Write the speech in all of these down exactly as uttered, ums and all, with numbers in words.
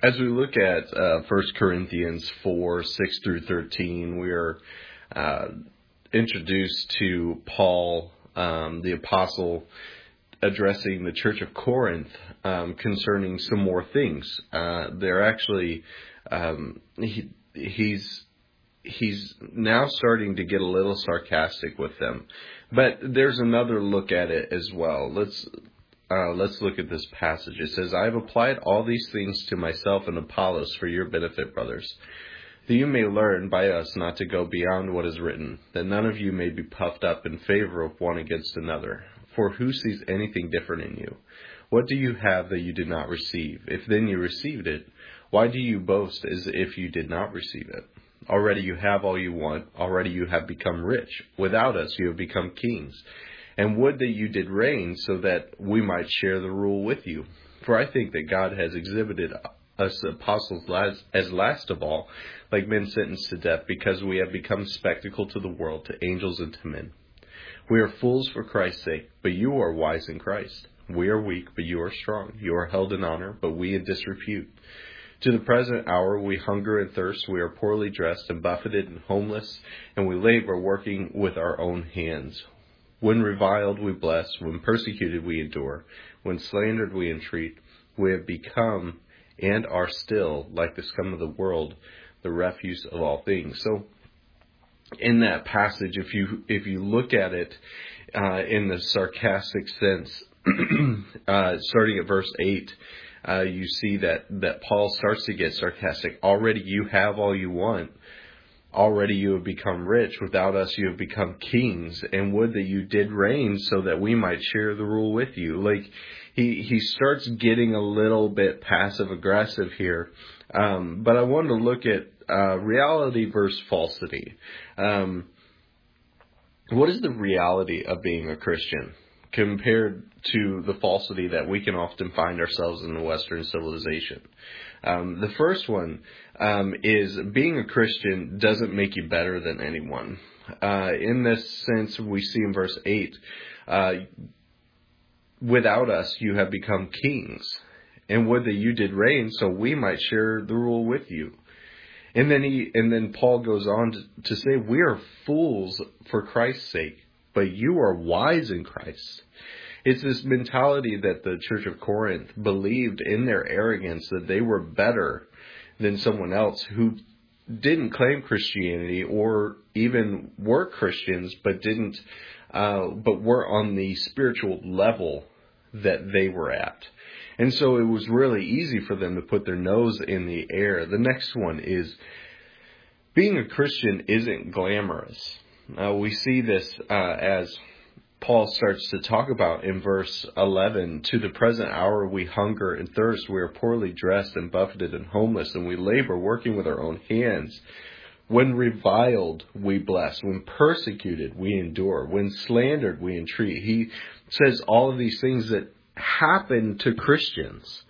As we look at uh, First Corinthians four, six through thirteen, we are uh, introduced to Paul, um, the apostle, addressing the church of Corinth um, concerning some more things. Uh, they're actually, um, he, he's he's now starting to get a little sarcastic with them. But there's another look at it as well. Let's Uh, let's look at this passage. It says, I have applied all these things to myself and Apollos for your benefit, brothers, that you may learn by us not to go beyond what is written, that none of you may be puffed up in favor of one against another. For who sees anything different in you? What do you have that you did not receive? If then you received it, why do you boast as if you did not receive it? Already you have all you want. Already you have become rich. Without us you have become kings. And would that you did reign so that we might share the rule with you. For I think that God has exhibited us apostles last, as last of all, like men sentenced to death, because we have become spectacle to the world, to angels and to men. We are fools for Christ's sake, but you are wise in Christ. We are weak, but you are strong. You are held in honor, but we in disrepute. To the present hour we hunger and thirst, we are poorly dressed and buffeted and homeless, and we labor working with our own hands. When reviled, we bless. When persecuted, we endure. When slandered, we entreat. We have become and are still, like the scum of the world, the refuse of all things. So, in that passage, if you if you look at it uh, in the sarcastic sense, uh, starting at verse eight, uh, you see that that Paul starts to get sarcastic. Already, you have all you want. Already you have become rich. Without us you have become kings. And would that you did reign so that we might share the rule with you. Like, he, he starts getting a little bit passive aggressive here. Um, but I wanted to look at uh, reality versus falsity. Um, what is the reality of being a Christian compared to the falsity that we can often find ourselves in the Western civilization? Um, the first one um, is being a Christian doesn't make you better than anyone. Uh, in this sense, we see in verse eight, uh, without us you have become kings, and would that you did reign so we might share the rule with you. And then he, and then Paul goes on to, to say, we are fools for Christ's sake, but you are wise in Christ. It's this mentality that the Church of Corinth believed in their arrogance that they were better than someone else who didn't claim Christianity or even were Christians, but didn't, uh, but were on the spiritual level that they were at. And so it was really easy for them to put their nose in the air. The next one is being a Christian isn't glamorous. Uh, we see this uh, as Paul starts to talk about in verse eleven, to the present hour we hunger and thirst, we are poorly dressed and buffeted and homeless, and we labor working with our own hands. When reviled, we bless. When persecuted, we endure. When slandered, we entreat. He says all of these things that happen to Christians.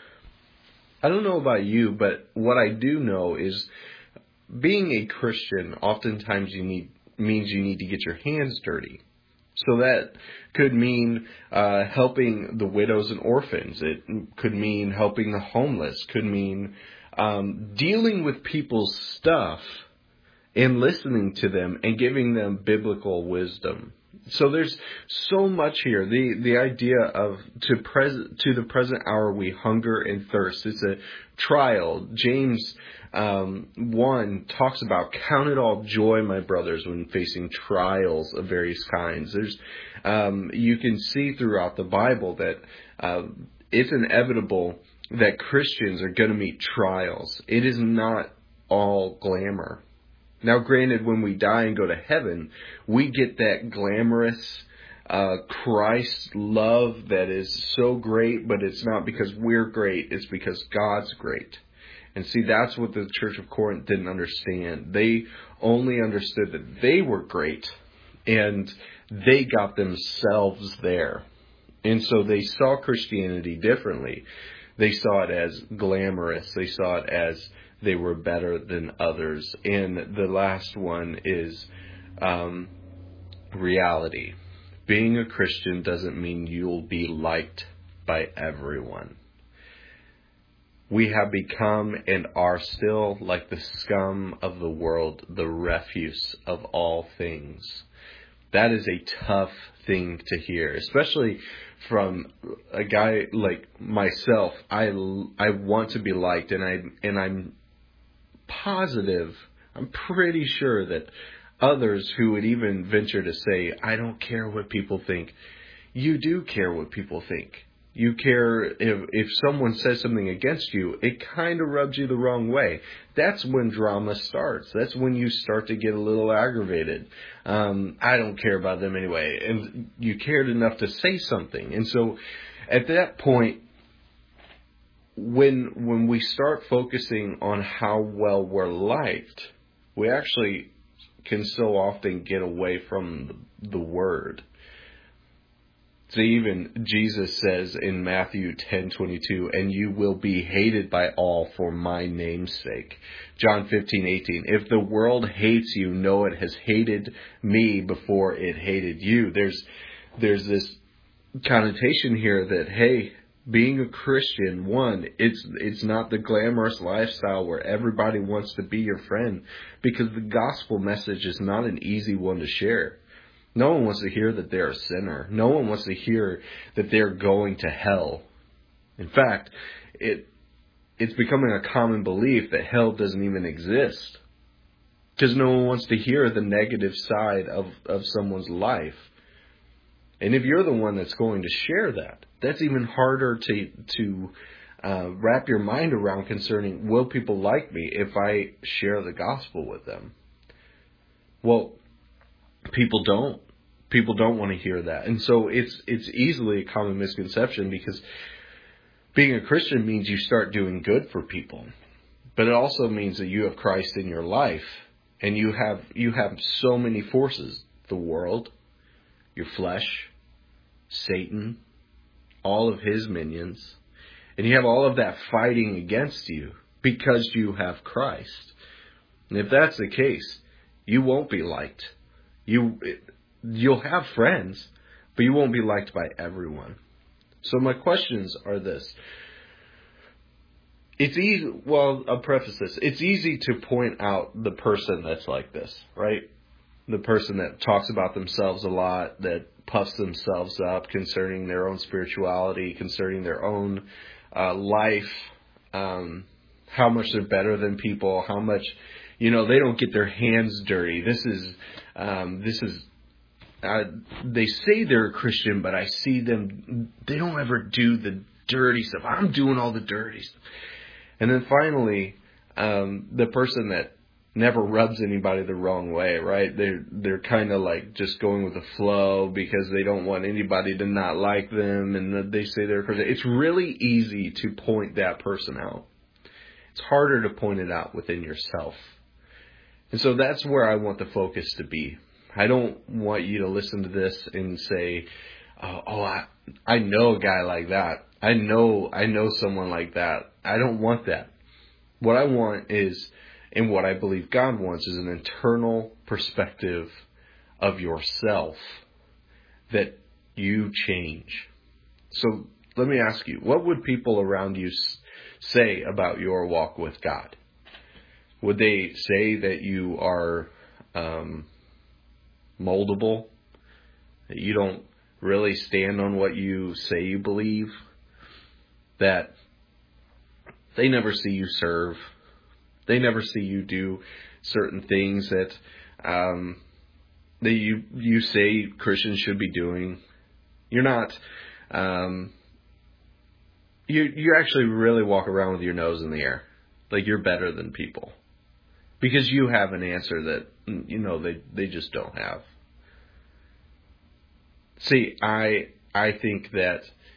I don't know about you, but what I do know is being a Christian oftentimes you need means you need to get your hands dirty. So that could mean uh, helping the widows and orphans. It could mean helping the homeless. Could mean um, dealing with people's stuff and listening to them and giving them biblical wisdom. So there's so much here. The the idea of to present to the present hour we hunger and thirst. It's a trial. James um, one talks about count it all joy, my brothers, when facing trials of various kinds. There's um, you can see throughout the Bible that uh, it's inevitable that Christians are going to meet trials. It is not all glamour. Now, granted, when we die and go to heaven, we get that glamorous uh, Christ love that is so great, but it's not because we're great, it's because God's great. And see, that's what the Church of Corinth didn't understand. They only understood that they were great, and they got themselves there. And so they saw Christianity differently. They saw it as glamorous. They saw it as they were better than others. And the last one is um, reality. Being a Christian doesn't mean you'll be liked by everyone. We have become and are still like the scum of the world, the refuse of all things. That is a tough thing to hear, especially from a guy like myself. I, I want to be liked, and I and I'm positive, I'm pretty sure that others who would even venture to say, I don't care what people think. You do care what people think. You care if if someone says something against you, it kind of rubs you the wrong way. That's when drama starts. That's when you start to get a little aggravated. Um, I don't care about them anyway. And you cared enough to say something. And so at that point, when when we start focusing on how well we're liked, we actually can so often get away from the word. So even Jesus says in Matthew ten twenty-two, and you will be hated by all for my name's sake. John fifteen eighteen, if the world hates you, know it has hated me before it hated you. There's there's this connotation here that, hey, being a Christian, one, it's it's not the glamorous lifestyle where everybody wants to be your friend, because the gospel message is not an easy one to share. No one wants to hear that they're a sinner. No one wants to hear that they're going to hell. In fact, it it's becoming a common belief that hell doesn't even exist, because no one wants to hear the negative side of, of someone's life. And if you're the one that's going to share that, that's even harder to to uh, wrap your mind around concerning, will people like me if I share the gospel with them? Well, people don't. People don't want to hear that. And so it's it's easily a common misconception, because being a Christian means you start doing good for people. But it also means that you have Christ in your life, and you have you have so many forces: the world, your flesh, Satan, all of his minions. And you have all of that fighting against you because you have Christ. And if that's the case, you won't be liked. You, you'll have friends, but you won't be liked by everyone. So my questions are this. It's easy, well, I'll preface this. It's easy to point out the person that's like this, right? The person that talks about themselves a lot, that puffs themselves up concerning their own spirituality, concerning their own uh, life, um, how much they're better than people, how much, you know, they don't get their hands dirty. This is, um, this is, uh, they say they're a Christian, but I see them, they don't ever do the dirty stuff. I'm doing all the dirty stuff. And then finally, um, the person that never rubs anybody the wrong way, right? They're, they're kind of like just going with the flow because they don't want anybody to not like them, and they say they're Christian. It's really easy to point that person out. It's harder to point it out within yourself. And so that's where I want the focus to be. I don't want you to listen to this and say, oh, oh I, I know a guy like that. I know, I know someone like that. I don't want that. What I want is, and what I believe God wants, is an internal perspective of yourself that you change. So let me ask you, what would people around you say about your walk with God? Would they say that you are um, moldable, that you don't really stand on what you say you believe, that they never see you serve, they never see you do certain things that um, that you you say Christians should be doing? You're not. Um, you you actually really walk around with your nose in the air, like you're better than people, because you have an answer that, you know, they they just don't have. See, I I think that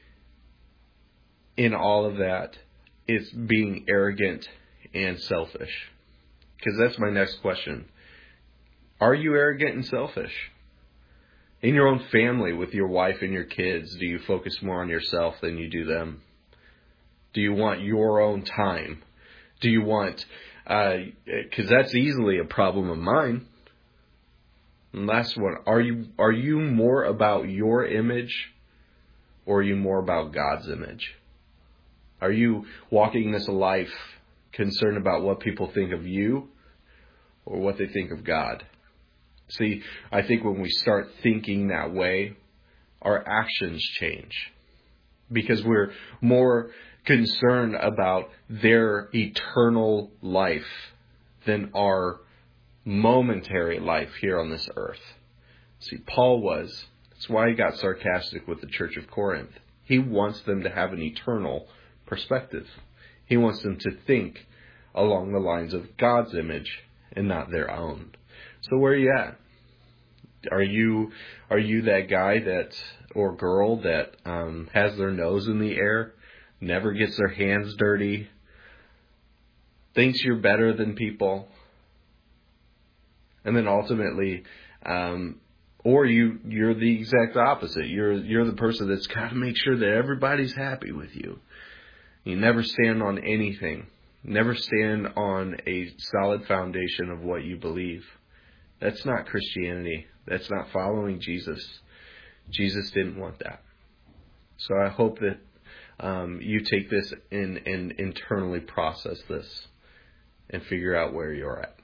in all of that, it's being arrogant and selfish. Because that's my next question. Are you arrogant and selfish? In your own family, with your wife and your kids, do you focus more on yourself than you do them? Do you want your own time? Do you want, because uh, that's easily a problem of mine. And last one, are you are you more about your image, or are you more about God's image? Are you walking this life concerned about what people think of you or what they think of God? See, I think when we start thinking that way, our actions change because we're more concerned about their eternal life than our momentary life here on this earth. See, Paul was. That's why he got sarcastic with the church of Corinth. He wants them to have an eternal perspective. He wants them to think along the lines of God's image and not their own. So where are you at? Are you are you that guy that or girl that um, has their nose in the air, never gets their hands dirty, thinks you're better than people, and then ultimately, um, or you you're the exact opposite. You're you're the person that's got to make sure that everybody's happy with you. You never stand on anything. Never stand on a solid foundation of what you believe. That's not Christianity. That's not following Jesus. Jesus didn't want that. So I hope that um, you take this and, and internally process this and figure out where you're at.